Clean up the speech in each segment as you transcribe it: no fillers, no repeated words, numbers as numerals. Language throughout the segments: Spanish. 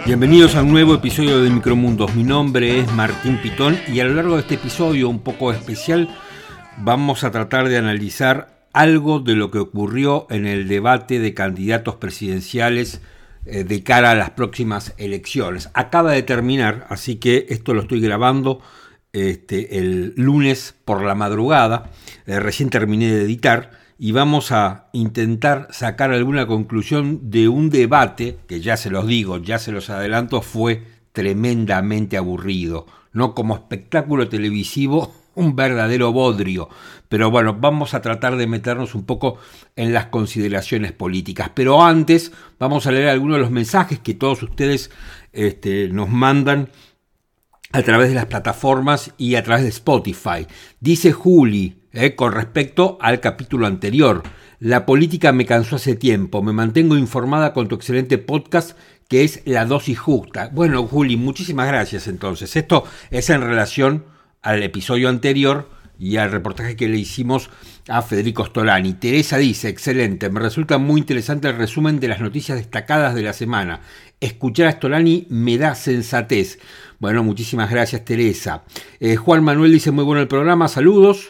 Bienvenidos a un nuevo episodio de Micromundos. Mi nombre es Martín Pitón y a lo largo de este episodio un poco especial vamos a tratar de analizar algo de lo que ocurrió en el debate de candidatos presidenciales de cara a las próximas elecciones. Acaba de terminar, así que esto lo estoy grabando el lunes por la madrugada, recién terminé de editar. Y vamos a intentar sacar alguna conclusión de un debate que ya se los digo, ya se los adelanto, fue tremendamente aburrido. No como espectáculo televisivo, un verdadero bodrio. Pero bueno, vamos a tratar de meternos un poco en las consideraciones políticas. Pero antes vamos a leer algunos de los mensajes que todos ustedes nos mandan a través de las plataformas y a través de Spotify. Dice Juli, con respecto al capítulo anterior: la política me cansó hace tiempo, me mantengo informada con tu excelente podcast que es La Dosis Justa. Bueno, Juli, muchísimas gracias entonces. Esto es en relación al episodio anterior y al reportaje que le hicimos a Federico Stolani. Teresa dice: excelente, me resulta muy interesante el resumen de las noticias destacadas de la semana. Escuchar a Stolani me da sensatez. Bueno, muchísimas gracias, Teresa. Juan Manuel dice: muy bueno el programa, saludos.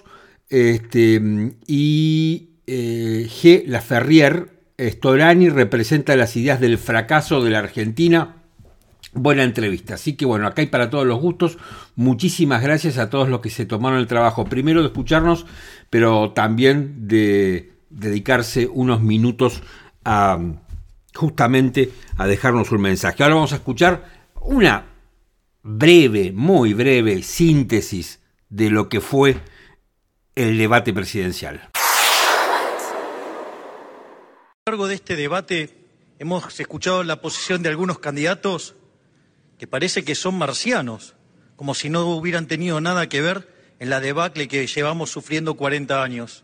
G. Laferrier, Stolani representa las ideas del fracaso de la Argentina. Buena entrevista. Así que bueno, acá hay para todos los gustos. Muchísimas gracias a todos los que se tomaron el trabajo, primero de escucharnos, pero también de dedicarse unos minutos a justamente a dejarnos un mensaje. Ahora vamos a escuchar una breve, muy breve síntesis de lo que fue el debate presidencial. A lo largo de este debate hemos escuchado la posición de algunos candidatos que parece que son marcianos, como si no hubieran tenido nada que ver en la debacle que llevamos sufriendo 40 años.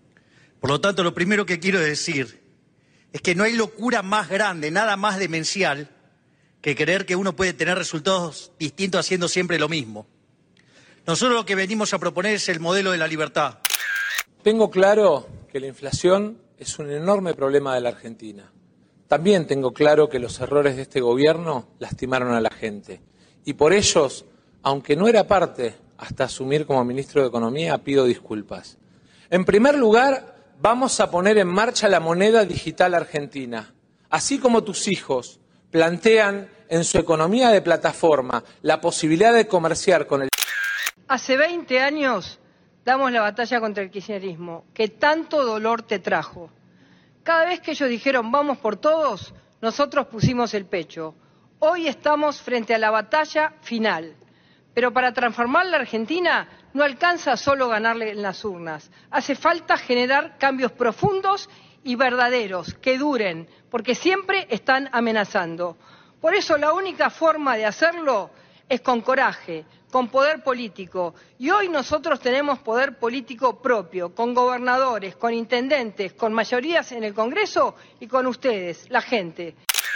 Por lo tanto, lo primero que quiero decir es que no hay locura más grande, nada más demencial, que creer que uno puede tener resultados distintos haciendo siempre lo mismo. Nosotros lo que venimos a proponer es el modelo de la libertad. Tengo claro que la inflación es un enorme problema de la Argentina. También tengo claro que los errores de este gobierno lastimaron a la gente. Y por ellos, aunque no era parte hasta asumir como ministro de Economía, pido disculpas. En primer lugar, vamos a poner en marcha la moneda digital argentina. Así como tus hijos plantean en su economía de plataforma la posibilidad de comerciar con el... Hace 20 años damos la batalla contra el kirchnerismo, que tanto dolor te trajo. Cada vez que ellos dijeron vamos por todos, nosotros pusimos el pecho. Hoy estamos frente a la batalla final. Pero para transformar la Argentina no alcanza solo ganarle en las urnas. Hace falta generar cambios profundos y verdaderos, que duren, porque siempre están amenazando. Por eso la única forma de hacerlo es con coraje, con poder político. Y hoy nosotros tenemos poder político propio, con gobernadores, con intendentes, con mayorías en el Congreso y con ustedes, la gente.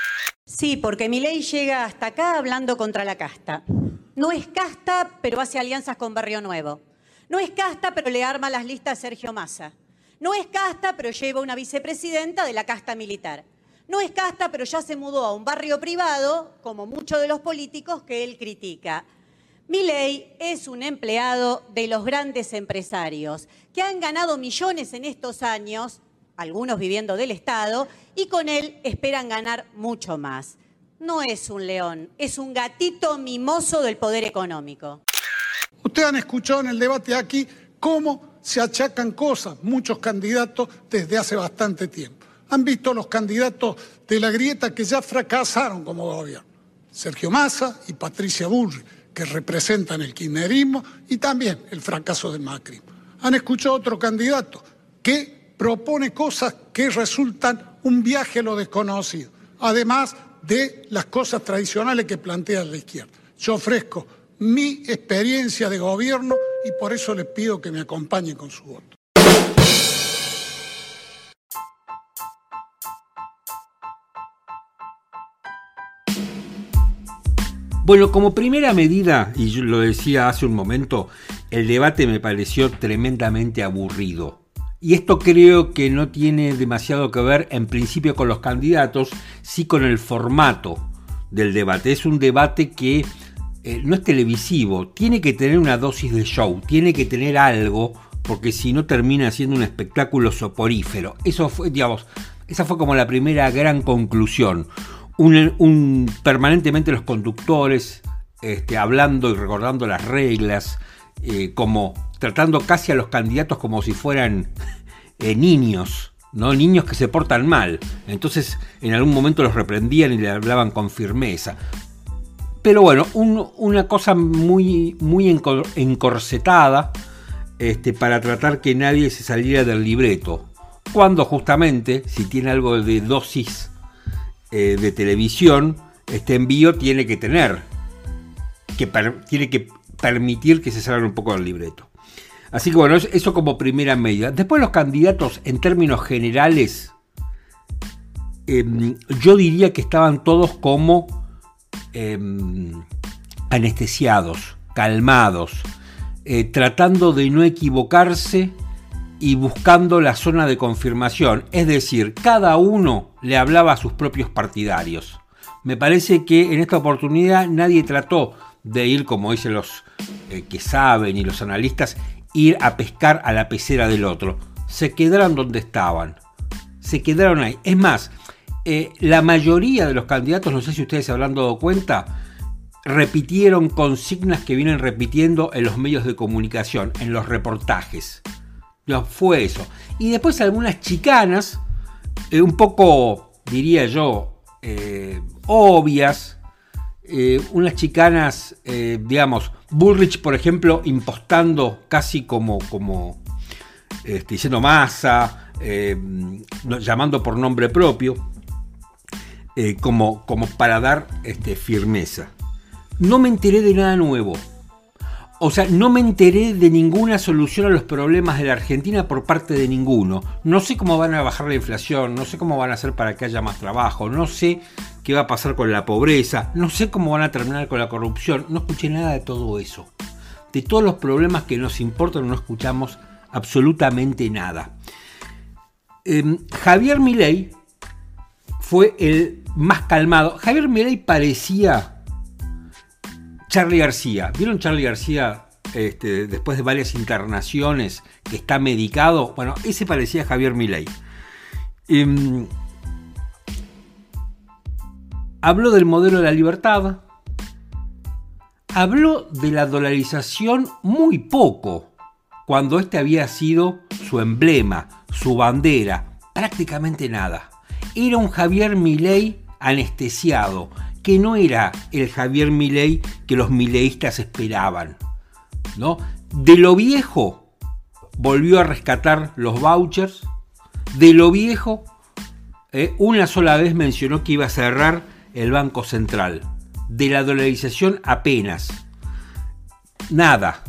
Sí, porque Milei llega hasta acá hablando contra la casta. No es casta, pero hace alianzas con Barrio Nuevo. No es casta, pero le arma las listas a Sergio Massa. No es casta, pero lleva una vicepresidenta de la casta militar. No es casta, pero ya se mudó a un barrio privado, como muchos de los políticos que él critica. Milei es un empleado de los grandes empresarios que han ganado millones en estos años, algunos viviendo del Estado, y con él esperan ganar mucho más. No es un león, es un gatito mimoso del poder económico. Ustedes han escuchado en el debate aquí cómo se achacan cosas muchos candidatos desde hace bastante tiempo. Han visto los candidatos de la grieta que ya fracasaron como gobierno. Sergio Massa y Patricia Bullrich, que representan el kirchnerismo y también el fracaso del macrismo. Han escuchado otro candidato que propone cosas que resultan un viaje a lo desconocido, además de las cosas tradicionales que plantea la izquierda. Yo ofrezco mi experiencia de gobierno y por eso les pido que me acompañen con su voto. Bueno, como primera medida, y yo lo decía hace un momento, el debate me pareció tremendamente aburrido. Y esto creo que no tiene demasiado que ver en principio con los candidatos, sí con el formato del debate. Es un debate que no es televisivo, tiene que tener una dosis de show, tiene que tener algo, porque si no termina siendo un espectáculo soporífero. Eso fue, digamos, esa fue como la primera gran conclusión. Permanentemente los conductores hablando y recordando las reglas, como tratando casi a los candidatos como si fueran niños, ¿no? Niños que se portan mal. Entonces en algún momento los reprendían y le hablaban con firmeza. Pero bueno, una cosa muy, muy encorsetada para tratar que nadie se saliera del libreto. Cuando justamente, si tiene algo de dosis de televisión, este envío tiene que tiene que permitir que se salgan un poco del libreto. Así que bueno, eso como primera medida. Después los candidatos, en términos generales, yo diría que estaban todos como anestesiados, calmados, tratando de no equivocarse y buscando la zona de confirmación. Es decir, cada uno le hablaba a sus propios partidarios. Me parece que en esta oportunidad nadie trató de ir, como dicen los que saben y los analistas, ir a pescar a la pecera del otro. Se quedaron donde estaban. Se quedaron ahí. Es más, la mayoría de los candidatos, no sé si ustedes se habrán dado cuenta, repitieron consignas que vienen repitiendo en los medios de comunicación, en los reportajes. No, fue eso. Y después algunas chicanas, un poco, diría yo, obvias, unas chicanas, digamos, Bullrich, por ejemplo, impostando casi como diciendo Massa, llamando por nombre propio, como para dar firmeza. No me enteré de nada nuevo. O sea, no me enteré de ninguna solución a los problemas de la Argentina por parte de ninguno. No sé cómo van a bajar la inflación, no sé cómo van a hacer para que haya más trabajo, no sé qué va a pasar con la pobreza, no sé cómo van a terminar con la corrupción. No escuché nada de todo eso. De todos los problemas que nos importan no escuchamos absolutamente nada. Javier Milei fue el más calmado. Javier Milei parecía Charly García. ¿Vieron Charly García después de varias internaciones que está medicado? Bueno, ese parecía Javier Milei. Habló del modelo de la libertad. Habló de la dolarización muy poco, cuando este había sido su emblema, su bandera. Prácticamente nada. Era un Javier Milei anestesiado, que no era el Javier Milei que los mileístas esperaban, ¿no? De lo viejo volvió a rescatar los vouchers. De lo viejo, una sola vez mencionó que iba a cerrar el Banco Central. De la dolarización apenas. Nada.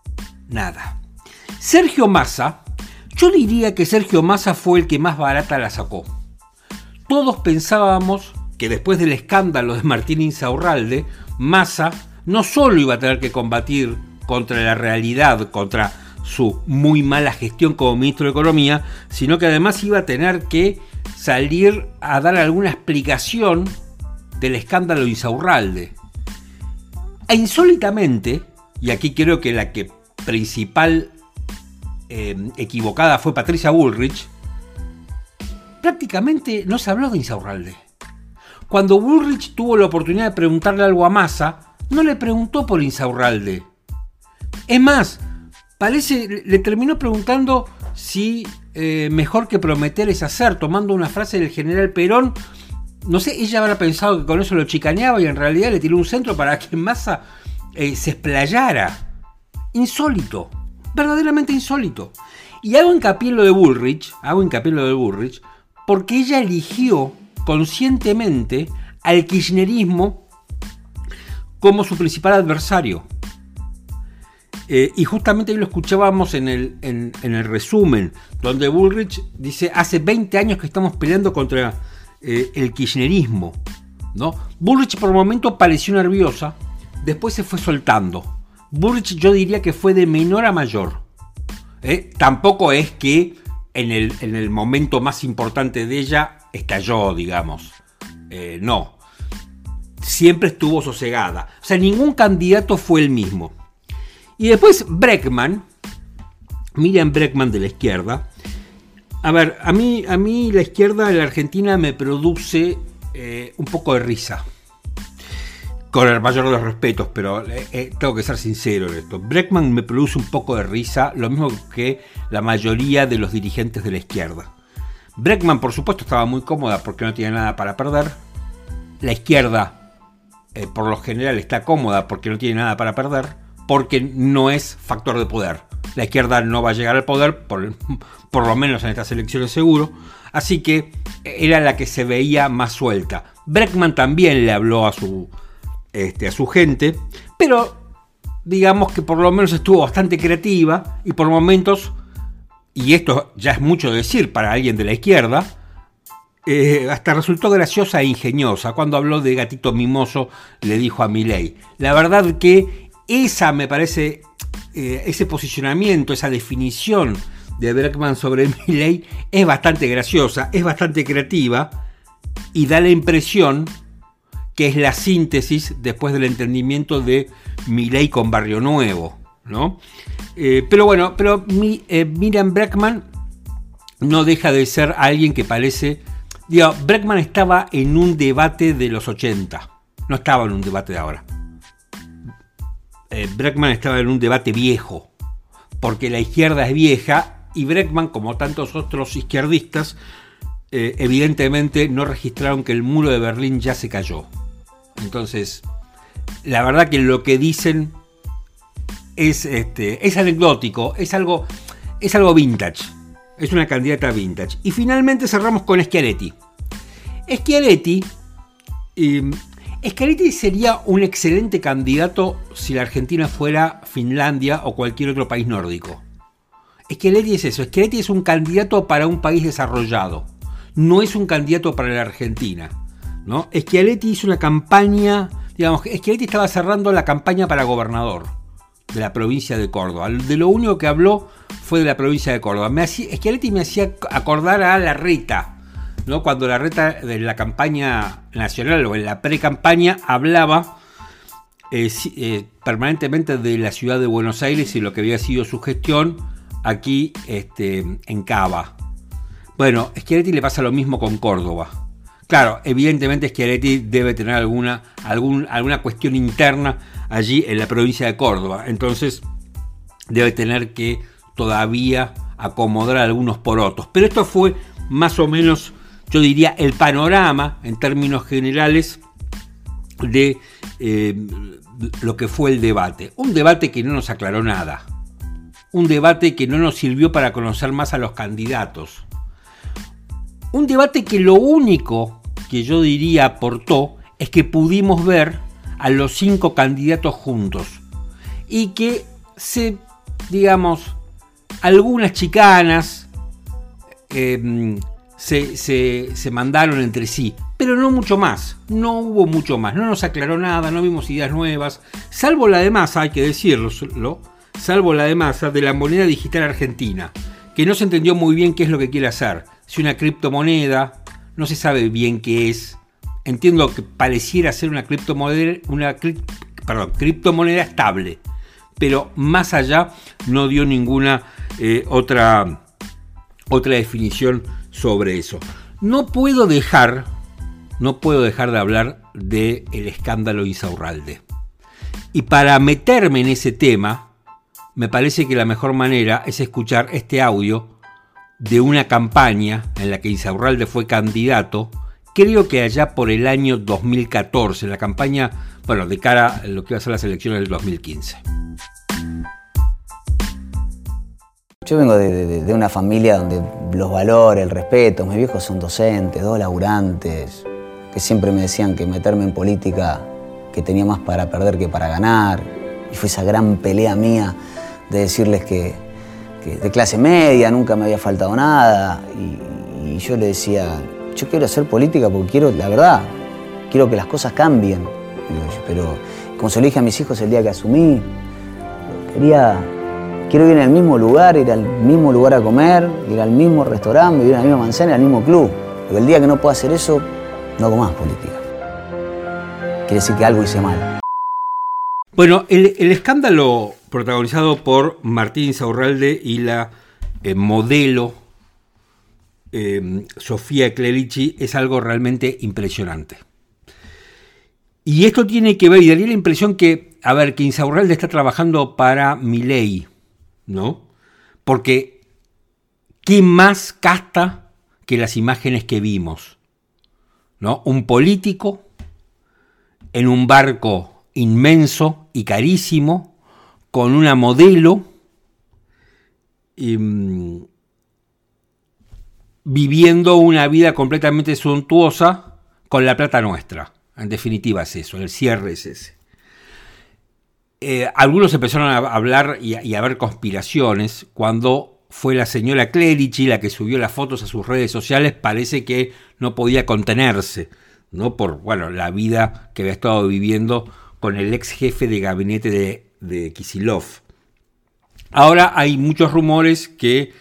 Sergio Massa, yo diría que Sergio Massa fue el que más barata la sacó. Todos pensábamos que después del escándalo de Martín Insaurralde, Massa no solo iba a tener que combatir contra la realidad, contra su muy mala gestión como ministro de Economía, sino que además iba a tener que salir a dar alguna explicación del escándalo de Insaurralde. E insólitamente, y aquí creo que la que principal equivocada fue Patricia Bullrich, prácticamente no se habló de Insaurralde. Cuando Bullrich tuvo la oportunidad de preguntarle algo a Massa, no le preguntó por Insaurralde. Es más, le terminó preguntando si mejor que prometer es hacer, tomando una frase del general Perón. No sé, ella habrá pensado que con eso lo chicaneaba y en realidad le tiró un centro para que Massa se explayara. Insólito, verdaderamente insólito. Y hago hincapié en lo de Bullrich, porque ella eligió conscientemente al kirchnerismo como su principal adversario. Y justamente ahí lo escuchábamos en el resumen, donde Bullrich dice: hace 20 años que estamos peleando contra el kirchnerismo, ¿no? Bullrich por un momento pareció nerviosa, después se fue soltando. Bullrich yo diría que fue de menor a mayor. Tampoco es que en el momento más importante de ella estalló, digamos. No. siempre estuvo sosegada. O sea, ningún candidato fue el mismo. Y después Bregman, Miriam Bregman de la izquierda. A ver, a mí la izquierda de la Argentina me produce un poco de risa. Con el mayor de los respetos, pero tengo que ser sincero en esto. Bregman me produce un poco de risa, lo mismo que la mayoría de los dirigentes de la izquierda. Bregman, por supuesto, estaba muy cómoda porque no tiene nada para perder. La izquierda, por lo general, está cómoda porque no tiene nada para perder, porque no es factor de poder. La izquierda no va a llegar al poder, por lo menos en estas elecciones seguro. Así que era la que se veía más suelta. Bregman también le habló a su gente, pero digamos que por lo menos estuvo bastante creativa y por momentos, y esto ya es mucho decir para alguien de la izquierda, hasta resultó graciosa e ingeniosa. Cuando habló de gatito mimoso, le dijo a Milei. La verdad que esa me parece, ese posicionamiento, esa definición de Bregman sobre Milei es bastante graciosa, es bastante creativa y da la impresión que es la síntesis después del entendimiento de Milei con Barrio Nuevo, ¿no? Pero bueno, Miriam Bregman no deja de ser alguien que parece... Digo, Bregman estaba en un debate de los 80, no estaba en un debate de ahora. Bregman estaba en un debate viejo, porque la izquierda es vieja y Bregman, como tantos otros izquierdistas, evidentemente no registraron que el muro de Berlín ya se cayó. Entonces, la verdad que lo que dicen es anecdótico, es algo vintage, es una candidata vintage. Y finalmente cerramos con Schiaretti. Schiaretti sería un excelente candidato si la Argentina fuera Finlandia o cualquier otro país nórdico. Schiaretti es eso, Schiaretti es un candidato para un país desarrollado, no es un candidato para la Argentina, ¿no? Schiaretti hizo una campaña, digamos, Schiaretti estaba cerrando la campaña para gobernador de la provincia de Córdoba. De lo único que habló fue de la provincia de Córdoba. Schiaretti me hacía acordar a Larreta, ¿no? Cuando Larreta de la campaña nacional o en la pre-campaña hablaba permanentemente de la ciudad de Buenos Aires y lo que había sido su gestión aquí en Cava. Bueno, Schiaretti le pasa lo mismo con Córdoba. Claro, evidentemente Schiaretti debe tener alguna cuestión interna allí en la provincia de Córdoba. Entonces debe tener que todavía acomodar algunos porotos. Pero esto fue más o menos, yo diría, el panorama en términos generales de lo que fue el debate. Un debate que no nos aclaró nada. Un debate que no nos sirvió para conocer más a los candidatos. Un debate que lo único que yo diría aportó es que pudimos ver a los 5 candidatos juntos y que algunas chicanas se mandaron entre sí, pero no mucho más, no hubo mucho más, no nos aclaró nada, no vimos ideas nuevas, salvo la de Massa, hay que decirlo, salvo la de Massa de la moneda digital argentina, que no se entendió muy bien qué es lo que quiere hacer, si una criptomoneda, no se sabe bien qué es. Entiendo que pareciera ser una criptomoneda estable, pero más allá no dio ninguna otra definición sobre eso. No puedo dejar de hablar del escándalo Insaurralde. Y para meterme en ese tema, me parece que la mejor manera es escuchar este audio de una campaña en la que Insaurralde fue candidato, creo que allá por el año 2014, la campaña, de cara a lo que iba a ser las elecciones del 2015. Yo vengo de una familia donde los valores, el respeto, mis viejos son docentes, 2 laburantes, que siempre me decían que meterme en política, que tenía más para perder que para ganar, y fue esa gran pelea mía de decirles que de clase media, nunca me había faltado nada, y yo le decía, yo quiero hacer política porque quiero, la verdad, quiero que las cosas cambien, pero como se lo dije a mis hijos el día que asumí, quiero ir en el mismo lugar, ir al mismo lugar a comer, ir al mismo restaurante, vivir en la misma manzana, al mismo club, porque el día que no pueda hacer eso, no hago más política. quiere decir que algo hice mal. Bueno, el escándalo protagonizado por Martín Insaurralde y la modelo Sofía Clerici es algo realmente impresionante. Y esto tiene que ver, y daría la impresión que Insaurralde está trabajando para Milei, ¿no? Porque ¿qué más casta que las imágenes que vimos? ¿No? Un político en un barco inmenso y carísimo, con una modelo, viviendo una vida completamente suntuosa con la plata nuestra. En definitiva es eso, el cierre es ese. Algunos empezaron a hablar y a ver conspiraciones cuando fue la señora Clerici la que subió las fotos a sus redes sociales. Parece que no podía contenerse, ¿no? Por la vida que había estado viviendo con el ex jefe de gabinete de Kicillof. Ahora hay muchos rumores que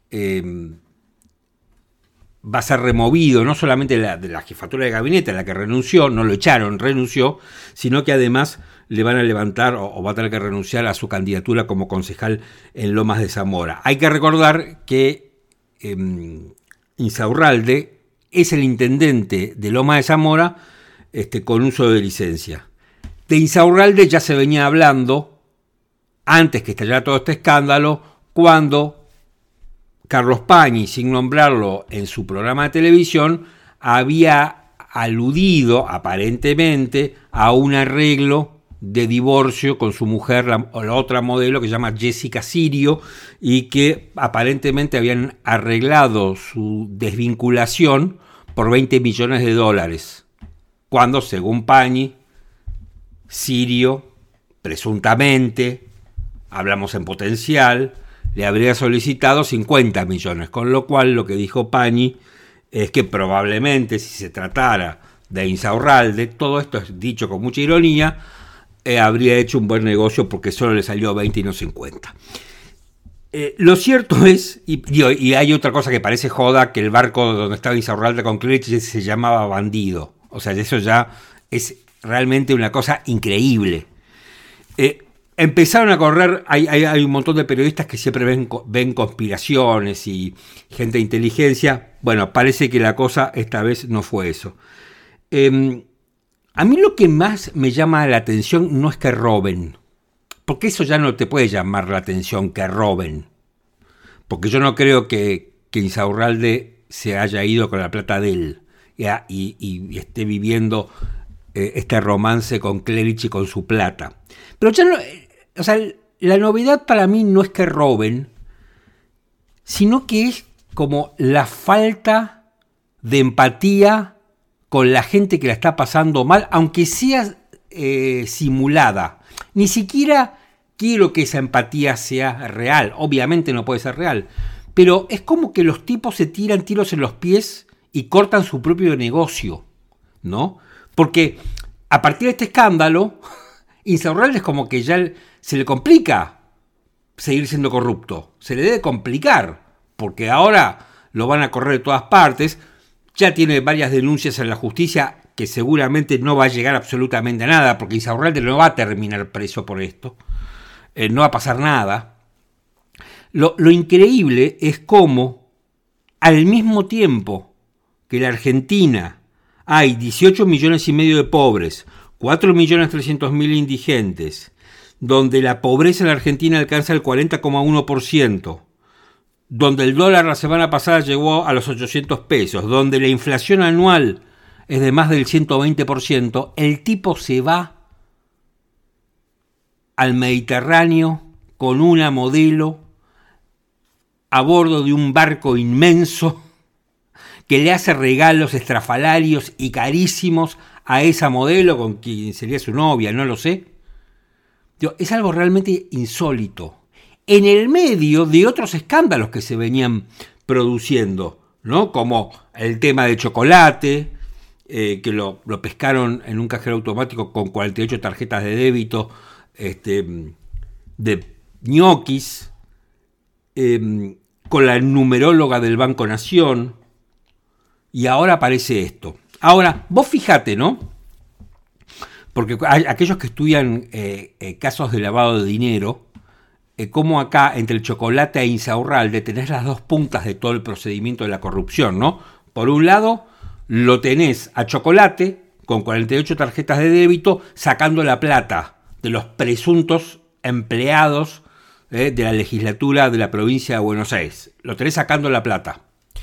va a ser removido, no solamente de la jefatura de gabinete a la que renunció, no lo echaron, renunció, sino que además le van a levantar o va a tener que renunciar a su candidatura como concejal en Lomas de Zamora. Hay que recordar que Insaurralde es el intendente de Lomas de Zamora con uso de licencia. De Insaurralde ya se venía hablando antes que estallara todo este escándalo, cuando Carlos Pañi, sin nombrarlo en su programa de televisión, había aludido aparentemente a un arreglo de divorcio con su mujer, la otra modelo que se llama Jessica Sirio, y que aparentemente habían arreglado su desvinculación por $20 millones, cuando, según Pañi, Sirio, presuntamente, hablamos en potencial, le habría solicitado 50 millones, con lo cual lo que dijo Pañi es que probablemente si se tratara de Insaurralde, todo esto es dicho con mucha ironía, habría hecho un buen negocio porque solo le salió 20 y no 50. Lo cierto es, y hay otra cosa que parece joda, que el barco donde estaba Insaurralde con Clerici se llamaba Bandido. O sea, eso ya es realmente una cosa increíble. Empezaron a correr, hay un montón de periodistas que siempre ven conspiraciones y gente de inteligencia. Bueno, parece que la cosa esta vez no fue eso. A mí lo que más me llama la atención no es que roben, porque eso ya no te puede llamar la atención, que roben. Porque yo no creo que Insaurralde se haya ido con la plata de él y esté viviendo este romance con Clerici con su plata. Pero ya no, la novedad para mí no es que roben, sino que es como la falta de empatía con la gente que la está pasando mal, aunque sea simulada. Ni siquiera quiero que esa empatía sea real, obviamente no puede ser real, pero es como que los tipos se tiran tiros en los pies y cortan su propio negocio, ¿no? Porque a partir de este escándalo, Insaurralde es como que ya se le complica seguir siendo corrupto. Se le debe complicar, porque ahora lo van a correr de todas partes. Ya tiene varias denuncias en la justicia que seguramente no va a llegar absolutamente a nada, porque Insaurralde no va a terminar preso por esto. No va a pasar nada. Lo increíble es cómo, al mismo tiempo que en la Argentina hay 18 millones y medio de pobres, 4.300.000 indigentes, donde la pobreza en la Argentina alcanza el 40,1%, donde el dólar la semana pasada llegó a los 800 pesos, donde la inflación anual es de más del 120%, el tipo se va al Mediterráneo con una modelo a bordo de un barco inmenso que le hace regalos estrafalarios y carísimos a esa modelo con quien sería su novia, no lo sé. Es algo realmente insólito, en el medio de otros escándalos que se venían produciendo, ¿no? Como el tema de chocolate, que lo pescaron en un cajero automático con 48 tarjetas de débito de ñoquis, con la numeróloga del Banco Nación, y ahora aparece esto. Ahora, vos fijate, ¿no? Porque hay aquellos que estudian casos de lavado de dinero, como acá entre el Chocolate e Insaurralde tenés las dos puntas de todo el procedimiento de la corrupción, ¿no? Por un lado, lo tenés a Chocolate con 48 tarjetas de débito sacando la plata de los presuntos empleados de la legislatura de la provincia de Buenos Aires. Lo tenés sacando la plata.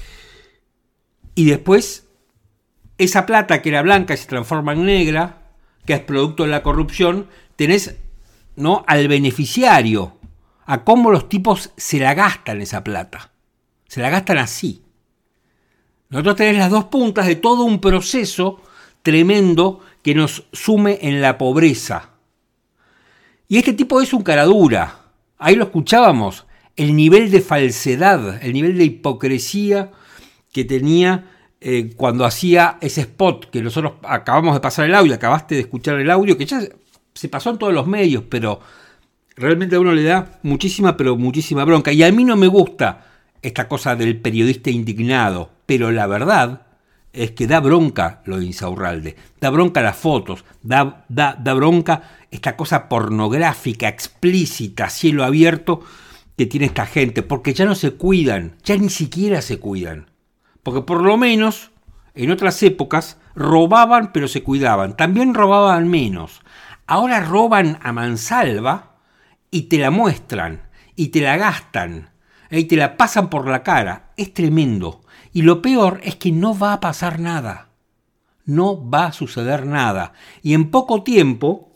Y después, esa plata que era blanca se transforma en negra, que es producto de la corrupción, tenés, ¿no?, al beneficiario, a cómo los tipos se la gastan esa plata. Se la gastan así. Nosotros tenés las dos puntas de todo un proceso tremendo que nos sume en la pobreza. Y este tipo es un caradura. Ahí lo escuchábamos. El nivel de falsedad, el nivel de hipocresía que tenía cuando hacía ese spot, que nosotros acabamos de pasar el audio, acabaste de escuchar el audio, que ya se pasó en todos los medios, pero realmente a uno le da muchísima bronca. Y a mí no me gusta esta cosa del periodista indignado, pero la verdad es que da bronca lo de Insaurralde, da bronca las fotos, da bronca esta cosa pornográfica, explícita, cielo abierto que tiene esta gente, porque ya no se cuidan, ya ni siquiera se cuidan. Porque por lo menos en otras épocas robaban pero se cuidaban, también robaban menos. Ahora roban a mansalva y te la muestran, y te la gastan, y te la pasan por la cara. Es tremendo. Y lo peor es que no va a pasar nada. No va a suceder nada. Y en poco tiempo,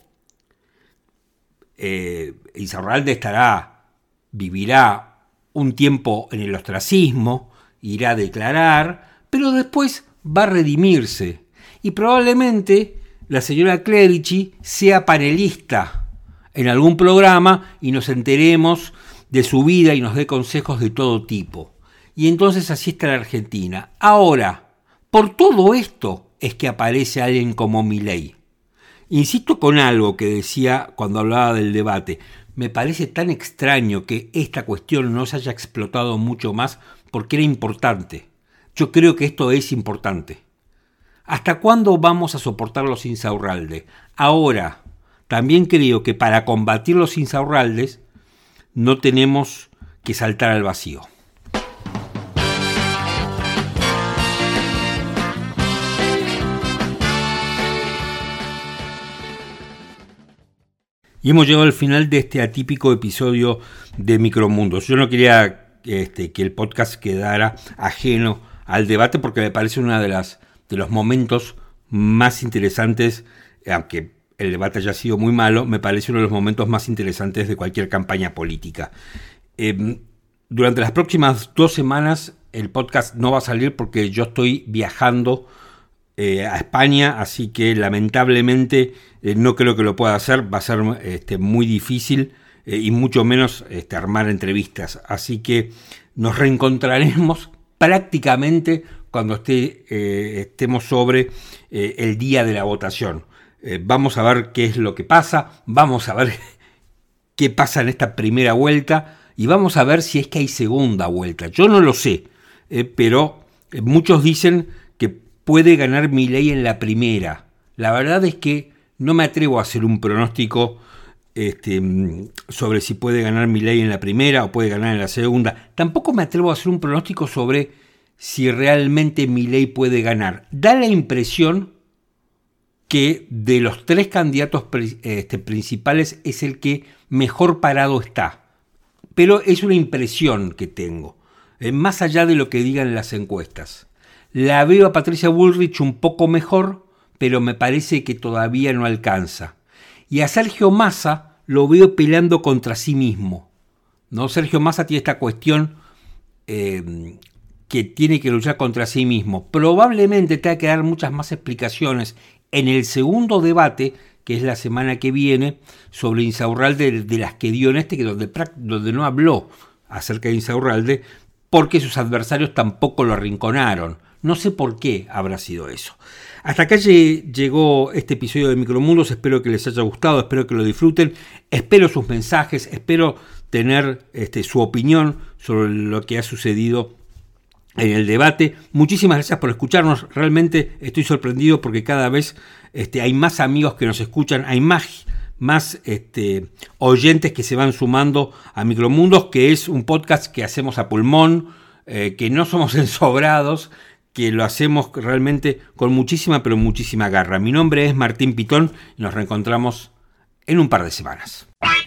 Insaurralde vivirá un tiempo en el ostracismo, irá a declarar, pero después va a redimirse. Y probablemente la señora Clerici sea panelista en algún programa y nos enteremos de su vida y nos dé consejos de todo tipo. Y entonces así está la Argentina. Ahora, por todo esto es que aparece alguien como Milei. Insisto con algo que decía cuando hablaba del debate. Me parece tan extraño que esta cuestión no se haya explotado mucho más porque era importante. Yo creo que esto es importante. ¿Hasta cuándo vamos a soportar los Insaurralde? Ahora, también creo que para combatir los Insaurraldes no tenemos que saltar al vacío. Y hemos llegado al final de este atípico episodio de Micromundos. Yo no quería que el podcast quedara ajeno al debate porque me parece uno de los momentos más interesantes, aunque el debate haya sido muy malo, me parece uno de los momentos más interesantes de cualquier campaña política. Durante las próximas 2 semanas el podcast no va a salir porque yo estoy viajando a España, así que lamentablemente no creo que lo pueda hacer, va a ser muy difícil y mucho menos armar entrevistas, así que nos reencontraremos prácticamente cuando estemos sobre el día de la votación. Vamos a ver qué es lo que pasa, vamos a ver qué pasa en esta primera vuelta y vamos a ver si es que hay segunda vuelta. Yo no lo sé, pero muchos dicen que puede ganar Milei en la primera. La verdad es que no me atrevo a hacer un pronóstico sobre si puede ganar Milei en la primera o puede ganar en la segunda. Tampoco me atrevo a hacer un pronóstico sobre si realmente Milei puede ganar. Da la impresión que de los 3 candidatos principales es el que mejor parado está. Pero es una impresión que tengo, más allá de lo que digan las encuestas. La veo a Patricia Bullrich un poco mejor, pero me parece que todavía no alcanza. Y a Sergio Massa lo veo peleando contra sí mismo, ¿no? Sergio Massa tiene esta cuestión que tiene que luchar contra sí mismo. Probablemente tenga que dar muchas más explicaciones en el segundo debate, que es la semana que viene, sobre Insaurralde, de las que dio en donde no habló acerca de Insaurralde, porque sus adversarios tampoco lo arrinconaron. No sé por qué habrá sido eso. Hasta acá llegó este episodio de Micromundos. Espero que les haya gustado, espero que lo disfruten, espero sus mensajes, espero tener su opinión sobre lo que ha sucedido en el debate. Muchísimas gracias por escucharnos. Realmente estoy sorprendido porque cada vez hay más amigos que nos escuchan, hay más oyentes que se van sumando a Micromundos, que es un podcast que hacemos a pulmón, que no somos ensobrados, que lo hacemos realmente con muchísima, pero muchísima garra. Mi nombre es Martín Pitón y nos reencontramos en un par de semanas.